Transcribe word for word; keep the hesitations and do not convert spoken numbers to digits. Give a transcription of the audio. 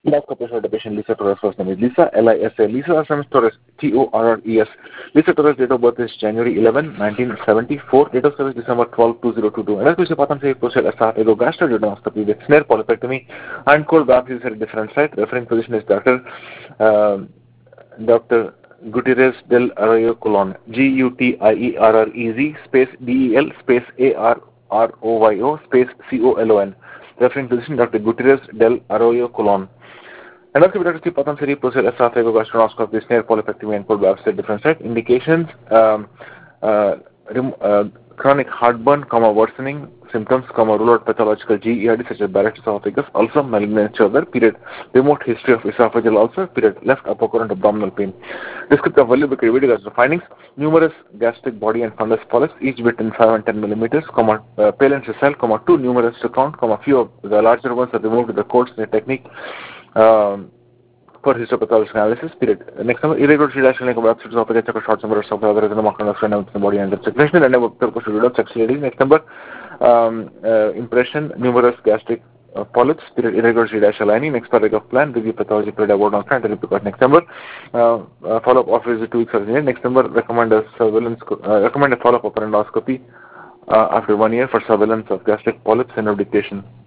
Endoscopy for the patient Lisa Torres. First name is Lisa, L I S A. Lisa last name is Torres, T O R R E S. Lisa Torres date of birth is January eleventh, nineteen seventy-four. Date of service December twelfth, two thousand twenty-two. And as we patam se procedure start ego gastroduodenoscopy with snare polypectomy and cold biopsy is at a different site. Referring physician is Doctor Uh, Doctor Gutierrez del Arroyo Colon. G U T I E R R E Z space D E L space A R R O Y O space C O L O N. Referring physician Doctor Gutierrez del Arroyo Colon. Endoscopy Doctor Patam Seri procedure esophageal gastronoscopy, snare polypectomy and cold biopsy at different site. Indications um, uh, rem- uh, chronic heartburn, comma worsening symptoms, comma rule out pathological G E R D such as Barrett's esophagus, also malignant shoulder, period. Remote history of esophageal ulcer, period. Left upper current abdominal pain. Descriptive value because video the findings. Numerous gastric body and fundus polyps, each between five and ten millimeters, comma uh, pale and cell, comma two numerous to count, comma few of the larger ones are removed with the course technique. Um, for histopathological analysis, period. Next number, irregular reduction like web of a short number of other than the marker of the body and the circulation, and never sexuality. Next number, um, uh, impression, numerous gastric uh, polyps, period, irregular reduction lining. Next paragraph plan, review pathology, period, award on front, and report. Next number, uh, uh, follow up after visit two weeks surgery. Next number, recommend a surveillance, uh, recommend a follow up endoscopy uh, after one year for surveillance of gastric polyps and dictation.